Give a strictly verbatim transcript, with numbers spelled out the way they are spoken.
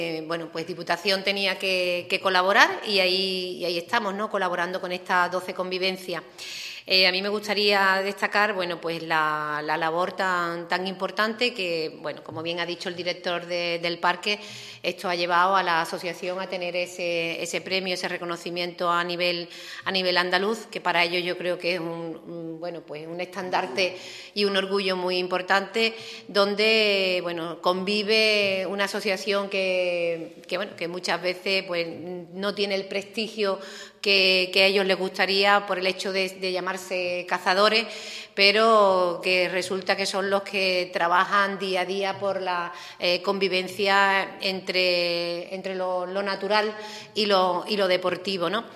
Eh, bueno, pues Diputación tenía que, que colaborar y ahí, y ahí estamos, ¿no?, colaborando con esta doce convivencia. Eh, a mí me gustaría destacar, bueno, pues la, la labor tan, tan importante que, bueno, como bien ha dicho el director de, del parque, esto ha llevado a la asociación a tener ese, ese premio, ese reconocimiento a nivel, a nivel andaluz, que para ello yo creo que es un, un, bueno, pues un estandarte y un orgullo muy importante, donde, bueno, convive una asociación que, que, bueno, que muchas veces pues, no tiene el prestigio que, que a ellos les gustaría por el hecho de, de llamarse cazadores, pero que resulta que son los que trabajan día a día por la eh, convivencia entre, entre lo, lo natural y lo, y lo deportivo, ¿no?